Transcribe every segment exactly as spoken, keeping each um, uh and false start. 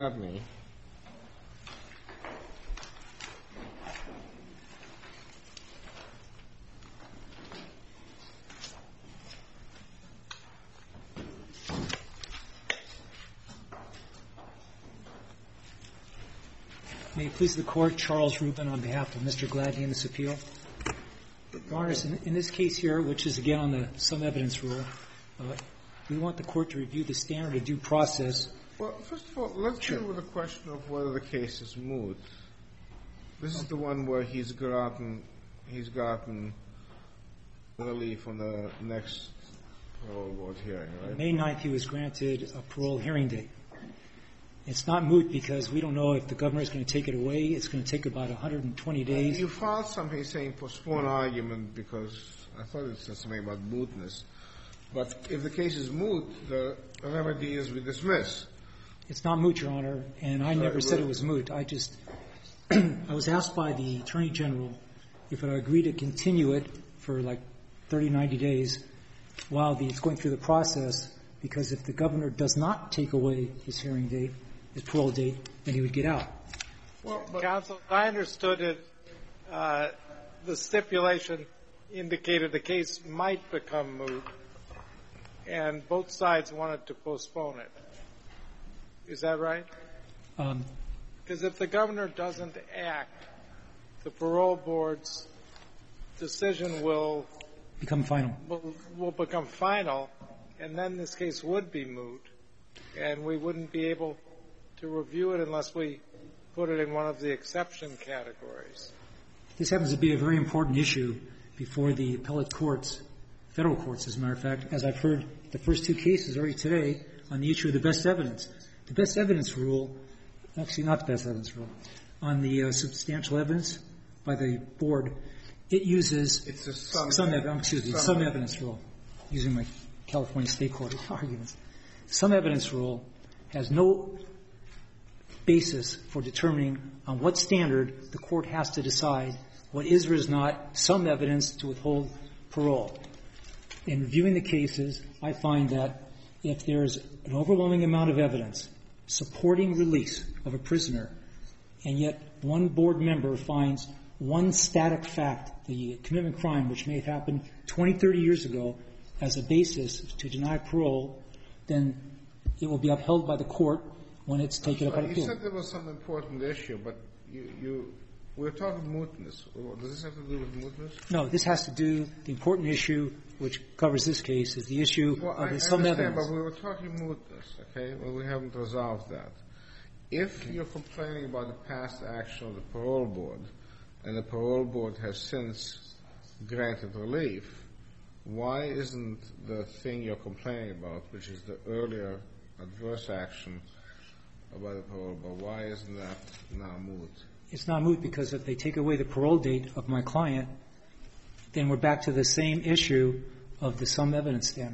Not me. May it please the Court, Charles Rubin on behalf of Mister Gladney in this appeal. Your Honors, in, in this case here, which is again on the some evidence rule, uh, we want the Court to review the standard of due process. Well, first of all, let's Sure. deal with the question of whether the case is moot. This is the one where he's gotten he's gotten relief on the next parole board hearing, right? May ninth, he was granted a parole hearing date. It's not moot because we don't know if the governor is going to take it away. It's going to take about one hundred twenty days. You filed something saying postpone argument because I thought it said something about mootness. But if the case is moot, the remedy is we dismiss. It's not moot, Your Honor, and I never said it was moot. I just I was asked by the Attorney General if I would agree to continue it for like thirty, ninety days while the, it's going through the process, because if the governor does not take away his hearing date, his parole date, then he would get out. Well, Counsel, I understood it. Uh, the stipulation indicated the case might become moot, and both sides wanted to postpone it. Is that right? Um, Because if the governor doesn't act, the parole board's decision will become final. will, will become final, and then this case would be moot, and we wouldn't be able to review it unless we put it in one of the exception categories. This happens to be a very important issue before the appellate courts, federal courts, as a matter of fact, as I've heard the first two cases already today on the issue of the best evidence. The best evidence rule, actually not the best evidence rule, on the uh, substantial evidence by the board, it uses It's a some, some evidence, excuse me, some, some evidence rule, using my California State Court arguments. Some evidence rule has no basis for determining on what standard the court has to decide what is or is not some evidence to withhold parole. In reviewing the cases, I find that if there's an overwhelming amount of evidence supporting release of a prisoner, and yet one board member finds one static fact, the commitment crime, which may have happened twenty, thirty years ago, as a basis to deny parole, then it will be upheld by the court when it's taken up on appeal. You said there was some important issue, but you, you we're talking mootness. Does this have to do with mootness? No, this has to do, the important issue which covers this case is the issue well, of I, the I some understand, evidence. But we were talking mootness, okay? Well, we haven't resolved that. If okay. you're complaining about the past action of the parole board, and the parole board has since granted relief, why isn't the thing you're complaining about, which is the earlier adverse action by the parole board, why isn't that now moot? It's not moot because if they take away the parole date of my client, then we're back to the same issue of the some evidence standard.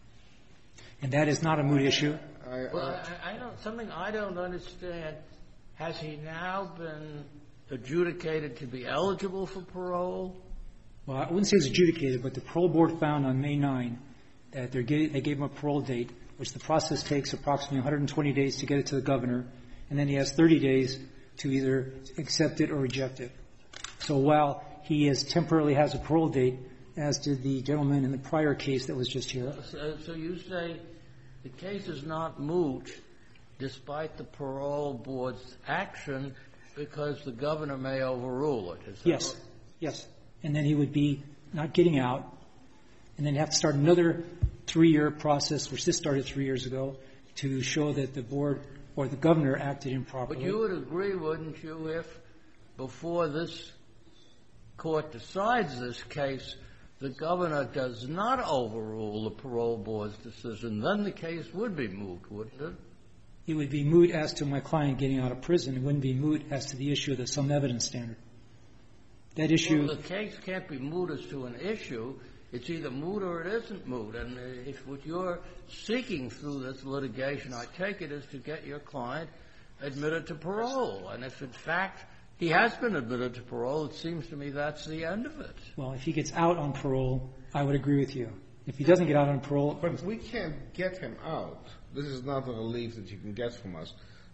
And that is not a moot issue. I, Well, I, I don't, something I don't understand. Has he now been adjudicated to be eligible for parole? Well, I wouldn't say it's adjudicated, but the parole board found on May ninth that they gave, they gave him a parole date, which the process takes approximately one hundred twenty days to get it to the governor, and then he has thirty days to either accept it or reject it. So while he has temporarily has a parole date, as did the gentleman in the prior case that was just here. So, so you say the case is not moot despite the parole board's action because the governor may overrule it. Is that Yes. Right? Yes. And then he would be not getting out, and then have to start another three-year process, which this started three years ago, to show that the board or the governor acted improperly. But you would agree, wouldn't you, if before this court decides this case, the governor does not overrule the parole board's decision, then the case would be moot, wouldn't it? It would be moot as to my client getting out of prison. It wouldn't be moot as to the issue of the some evidence standard. That issue... Well, the case can't be moot as to an issue. It's either moot or it isn't moot. And if what you're seeking through this litigation, I take it, is to get your client admitted to parole. And if, in fact, he has been admitted to parole, it seems to me that's the end of it. Well, if he gets out on parole, I would agree with you. If he doesn't get out on parole... But we can't get him out. This is not a relief that you can get from us.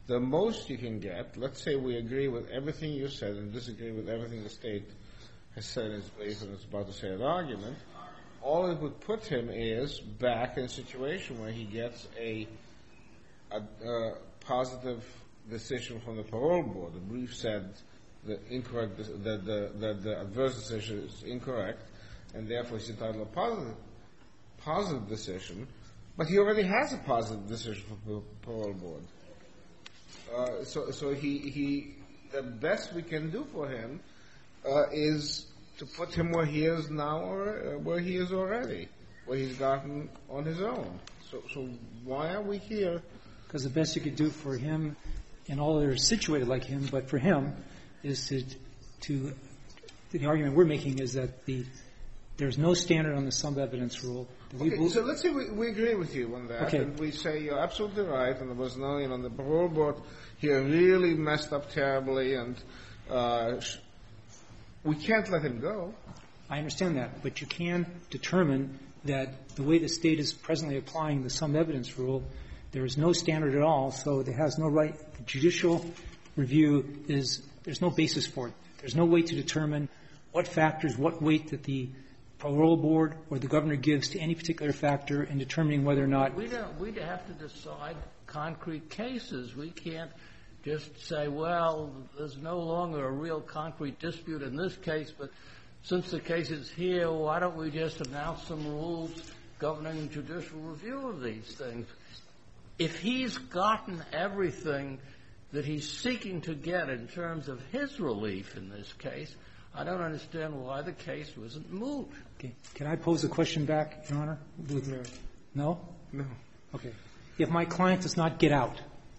The most you can get, let's say we agree with everything you said and disagree with everything the state has said in its brief and is about to say an argument, all it would put him is back in a situation where he gets a, a, a positive decision from the parole board. The brief said the incorrect, that the, the, the adverse decision is incorrect, and therefore he's entitled to a positive, positive decision, but he already has a positive decision from the parole board. Uh, so, so he, he, the best we can do for him uh, is to put him where he is now or uh, where he is already, where he's gotten on his own. So, so why are we here? Because the best you could do for him and all that are situated like him, but for him, is to, to the argument we're making is that the there's no standard on the sum evidence rule. Okay, so let's say we, we agree with you on that, okay. and we say you're absolutely right, and there was no, you know, the parole board here really messed up terribly, and uh, sh- we can't let him go. I understand that, but you can determine that the way the state is presently applying the sum evidence rule, there is no standard at all, so it has no right. The judicial review is there's no basis for it. There's no way to determine what factors, what weight that the parole board or the governor gives to any particular factor in determining whether or not. We don't. We'd have to decide concrete cases. We can't just say, well, there's no longer a real concrete dispute in this case, but since the case is here, why don't we just announce some rules governing judicial review of these things? If he's gotten everything that he's seeking to get in terms of his relief in this case, I don't understand why the case wasn't moved. Okay. Can I pose a question back, Your Honor? No? No. Okay. If my client does not get out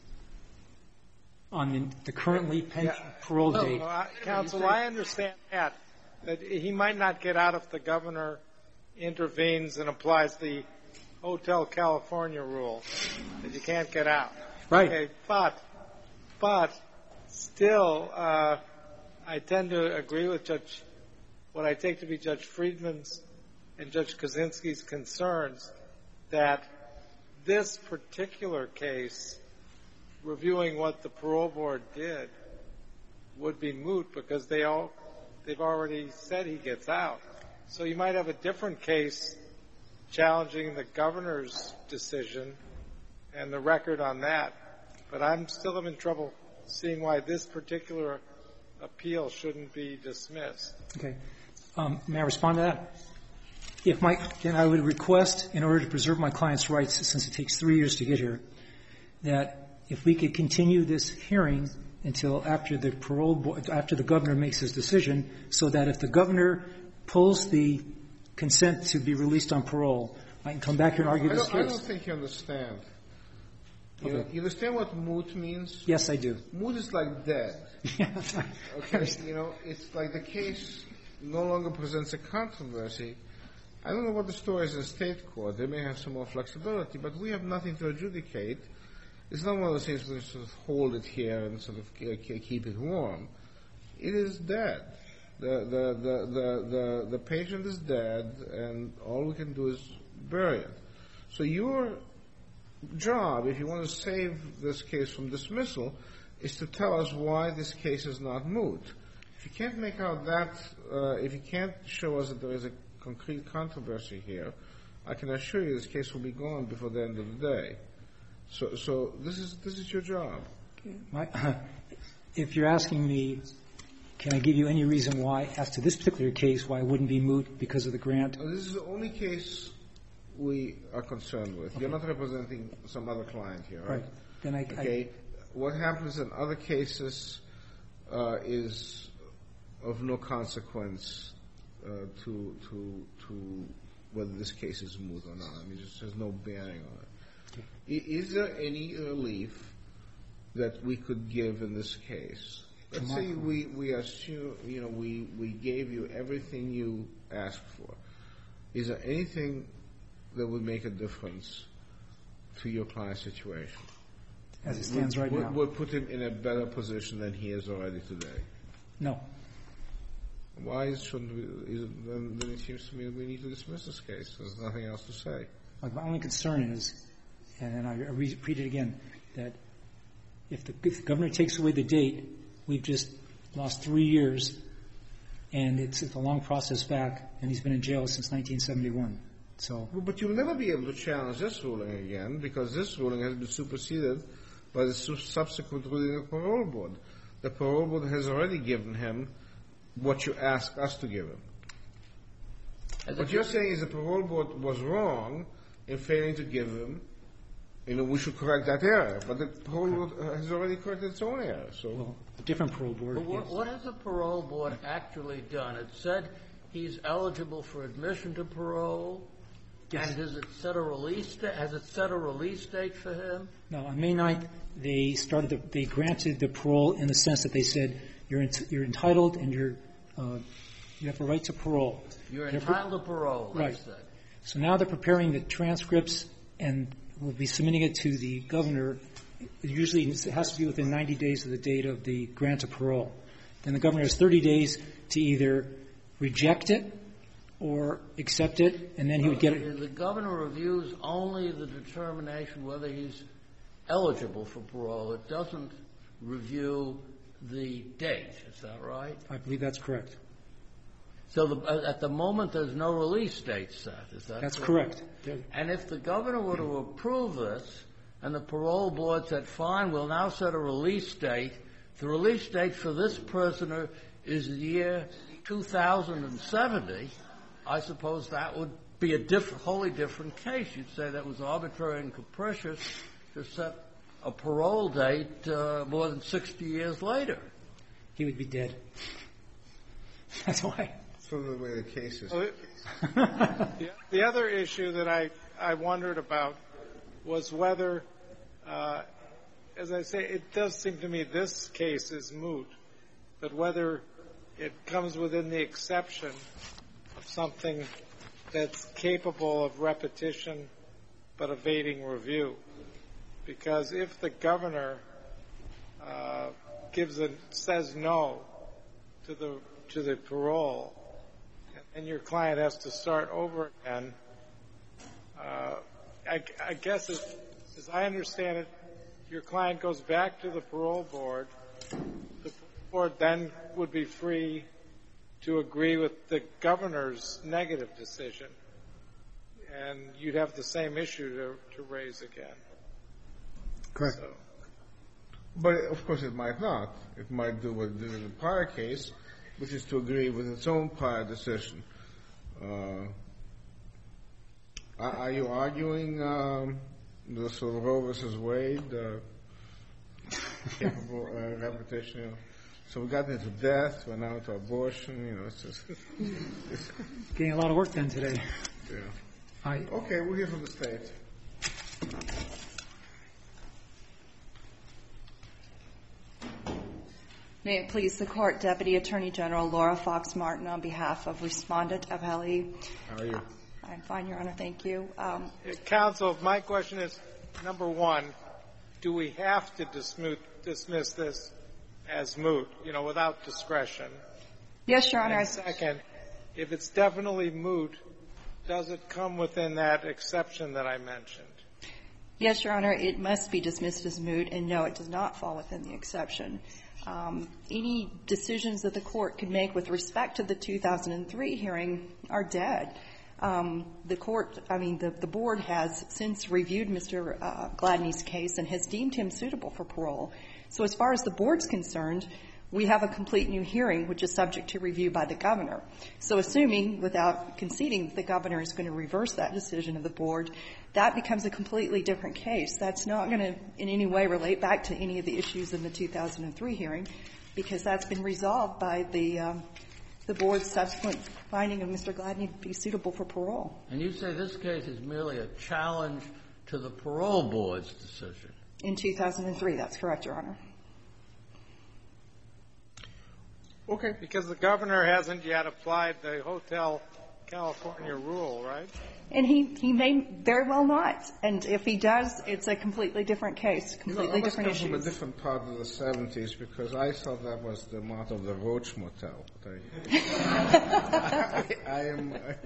on the, the currently pending Yeah. parole No, date. no, I, counsel, I understand that, that he might not get out if the governor intervenes and applies the Hotel California rule, that you can't get out. Right. Okay, but, but still, uh, I tend to agree with Judge, what I take to be Judge Friedman's and Judge Kaczynski's concerns that this particular case, reviewing what the parole board did, would be moot because they all, they've already said he gets out. So you might have a different case challenging the governor's decision and the record on that. But I'm still having trouble seeing why this particular appeal shouldn't be dismissed. Okay. Um, may I respond to that? If my, then I would request, in order to preserve my client's rights, since it takes three years to get here, that if we could continue this hearing until after the parole board, after the governor makes his decision, so that if the governor pulls the consent to be released on parole, I can come back here and argue I this don't, case. I don't think you understand. You, Okay. know, you understand what moot means? Yes, I do. Moot is like dead. Yes, I Okay, understand. you know, it's like the case no longer presents a controversy. I don't know what the story is in state court. They may have some more flexibility, but we have nothing to adjudicate. It's not one of those things where we sort of hold it here and sort of keep it warm. It is dead. The, the, the, the, the, the patient is dead, and all we can do is bury it. So your job, if you want to save this case from dismissal, is to tell us why this case is not moot. If you can't make out that, uh, if you can't show us that there is a concrete controversy here, I can assure you this case will be gone before the end of the day. So, so this is this is your job. My, if you're asking me, can I give you any reason why, as to this particular case, why it wouldn't be moot because of the grant? This is the only case we are concerned with. Okay. You're not representing some other client here, right? Right. Then I, okay. I, what happens in other cases uh, is of no consequence uh, to to to whether this case is moot or not. I mean, just, there's no bearing on it. Okay. Is there any relief that we could give in this case? Let's say we we assume you know we we gave you everything you asked for. Is there anything that would make a difference to your client's situation? As it stands right would, now. Would put him in a better position than he is already today? No. Why shouldn't we? Is it, then, then it seems to me that we need to dismiss this case. There's nothing else to say. My only concern is, and I repeat it again, that If the, if the governor takes away the date, we've just lost three years, and it's, it's a long process back, and he's been in jail since nineteen seventy-one. So, But you'll never be able to challenge this ruling again, because this ruling has been superseded by the su- subsequent ruling of the parole board. The parole board has already given him what you ask us to give him. As What you're saying is the parole board was wrong in failing to give him, you know, we should correct that error. But the parole board has already corrected its own error. So, well, a different parole board. But what, yes. what has the parole board actually done? It said he's eligible for admission to parole. Yes. And has it set a release date? Has it set a release date for him? No, on May ninth, they started. The, they granted the parole in the sense that they said you're ent- you're entitled and you're uh, you have a right to parole. You're They're entitled to parole. They right. said. So now they're preparing the transcripts and will be submitting it to the governor. Usually, it has to be within ninety days of the date of the grant of parole. Then the governor has thirty days to either reject it or accept it, and then he would get it. The governor reviews only the determination whether he's eligible for parole. It doesn't review the date. Is that right? I believe that's correct. So the, uh, at the moment, there's no release date set. Is that That's correct? correct. And if the governor were to approve this, and the parole board said, fine, we'll now set a release date, the release date for this prisoner is the year two thousand seventy, I suppose that would be a different, wholly different case. You'd say that was arbitrary and capricious to set a parole date uh, more than sixty years later. He would be dead. That's why. so the way the case is. Well, it- the, the other issue that I, I wondered about was whether, uh, as I say, it does seem to me this case is moot, but whether it comes within the exception of something that's capable of repetition but evading review. Because if the governor uh, gives a, says no to the to the parole, and your client has to start over again, uh, I, I guess as, as I understand it, your client goes back to the parole board. The board then would be free to agree with the governor's negative decision, and you'd have the same issue to, to raise again. Correct. So, But of course it might not. It might do what it did in the prior case, which is to agree with its own prior decision. Uh, are, are you arguing um, the sort of Roe versus Wade uh, capable uh, repetition? You know? So we got into death, we're now into abortion. You know, it's just Getting a lot of work done today. yeah. I, Okay, we'll hear from the state. May it please the Court, Deputy Attorney General Laura Fox Martin on behalf of Respondent Appellee. How are you? I'm fine, Your Honor. Thank you. Um, Counsel, my question is, number one, do we have to dismiss, dismiss this as moot, you know, without discretion? yes, Your Honor. And second, if it's definitely moot, does it come within that exception that I mentioned? Yes, Your Honor. It must be dismissed as moot, and no, it does not fall within the exception. Um, any decisions that the Court could make with respect to the two thousand three hearing are dead. Um, the Court, I mean, the, the Board has since reviewed Mister Uh, Gladney's case and has deemed him suitable for parole. So as far as the Board's concerned, we have a complete new hearing, which is subject to review by the Governor. So assuming, without conceding, that the Governor is going to reverse that decision of the Board, that becomes a completely different case. That's not going to in any way relate back to any of the issues in the two thousand three hearing, because that's been resolved by the um, the Board's subsequent finding of Mister Gladney to be suitable for parole. And you say this case is merely a challenge to the parole board's decision. In two thousand three, that's correct, Your Honor. Okay. Because the Governor hasn't yet applied the Hotel California rule, right? And he, he may very well not. And if he does, it's a completely different case, You know, completely I must different come from a issues. different part of the seventies because I thought that was the motto of the Roach Motel. But I, I, I am. I,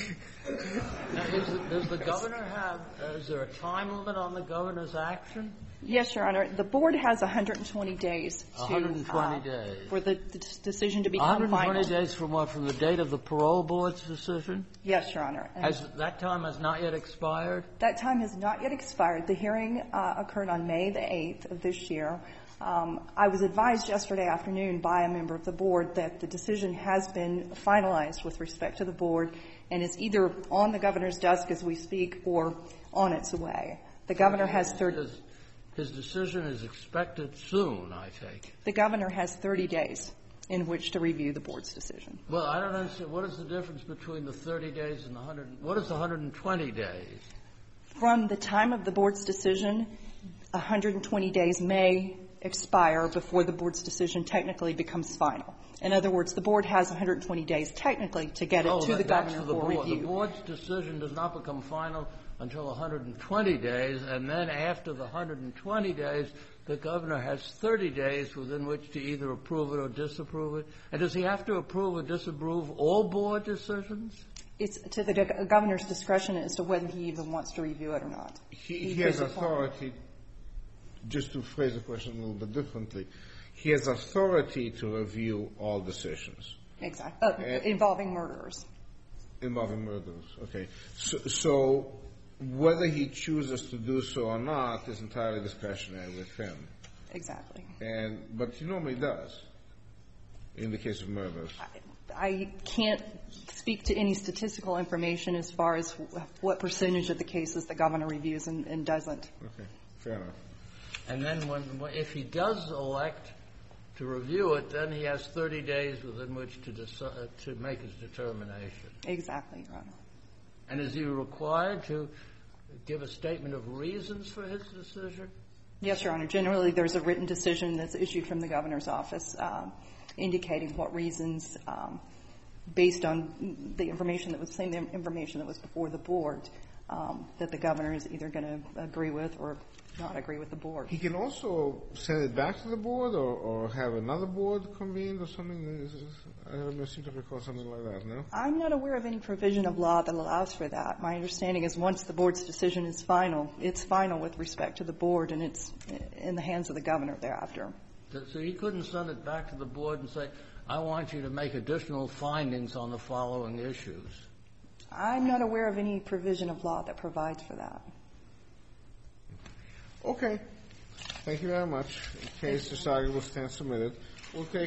Now, is the, does the governor have, uh, is there a time limit on the governor's action? Yes, Your Honor. The board has one hundred twenty days to one hundred twenty uh, days. for the, the decision to become one hundred twenty final. days from what? From the date of the parole board's decision? Yes, Your Honor. And Has that time has not yet expired? that time has not yet expired. The hearing uh, occurred on May the eighth of this year. Um, I was advised yesterday afternoon by a member of the board that the decision has been finalized with respect to the board and is either on the governor's desk as we speak or on its way. The governor has thirty. His decision is expected soon, I take. The governor has thirty days in which to review the board's decision. Well, I don't understand. What is the difference between the thirty days and the one hundred? What is the one hundred twenty days? From the time of the board's decision, one hundred twenty days may expire before the board's decision technically becomes final. In other words, the board has one hundred twenty days technically to get it oh, to that, the that's governor for, the for board. review. The board's decision does not become final until one hundred twenty days, and then after the one hundred twenty days, the governor has thirty days within which to either approve it or disapprove it. And does he have to approve or disapprove all board decisions? It's to the go- governor's discretion as to whether he even wants to review it or not. He, He he has gives it forward. authority, just to phrase the question a little bit differently, he has authority to review all decisions Exactly. Uh, And- involving murderers. involving murders. Okay. So, so whether he chooses to do so or not is entirely discretionary with him. Exactly. And, but he normally does in the case of murders. I can't speak to any statistical information as far as what percentage of the cases the governor reviews and, and doesn't. Okay. Fair enough. And then when, if he does elect to review it, then he has thirty days within which to decide, to make his determination. Exactly, Your Honor. And is he required to give a statement of reasons for his decision? Yes, Your Honor. Generally, there's a written decision that's issued from the governor's office um, indicating what reasons, um, based on the information that was same information that was before the board, um, that the governor is either going to agree with or not agree with the board. He can also send it back to the board or, or have another board convened or something. I don't seem to recall something like that, no? I'm not aware of any provision of law that allows for that. My understanding is once the board's decision is final, it's final with respect to the board, and it's in the hands of the governor thereafter. So he couldn't send it back to the board and say, I want you to make additional findings on the following issues. I'm not aware of any provision of law that provides for that. Okay. Thank you very much. The case decided will stand submitted. We'll take